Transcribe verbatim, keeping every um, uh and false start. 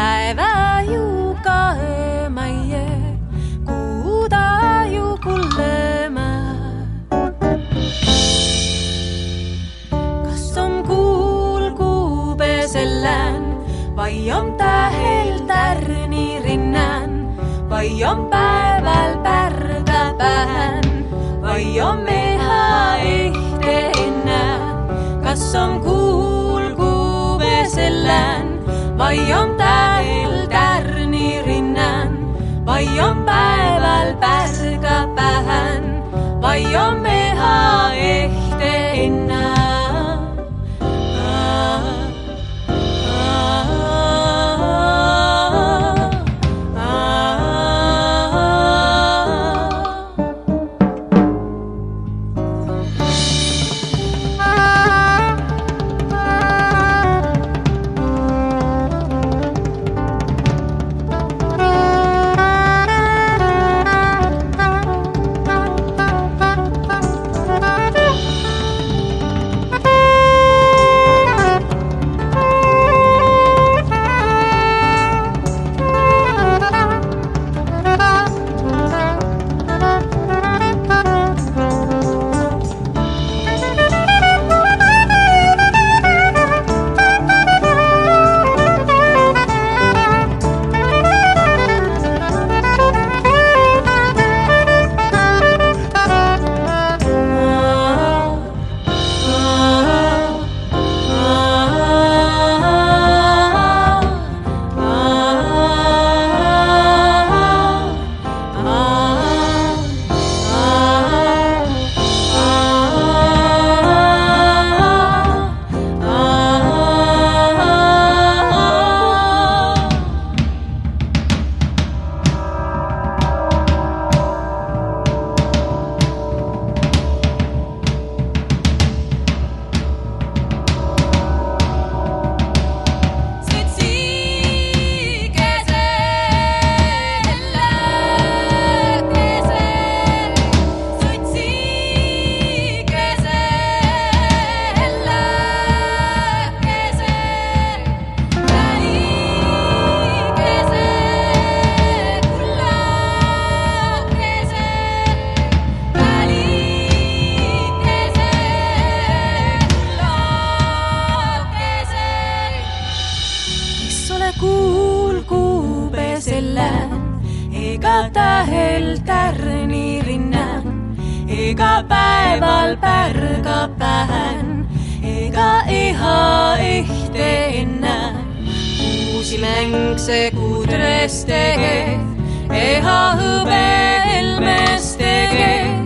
päevä ju kaemaie, kuuda ju kullema. Kas on kuulku pesellään, vai on tähel tärni rinnan, vai on päiväl pärkä päähän, vai on meha ehteenä. Kas on kuulku pesellään, vai on tähel tärni rinnan, vai on päiväl pärkä päähän, vai on meha ehteenä. Kuulku pesellään, eikä tähel tärni rinnan, eikä päiväl pärkä päähän, eikä ihan ehteenä. Uusi mängse kudres tekee, eikä hyvä elmes tekee.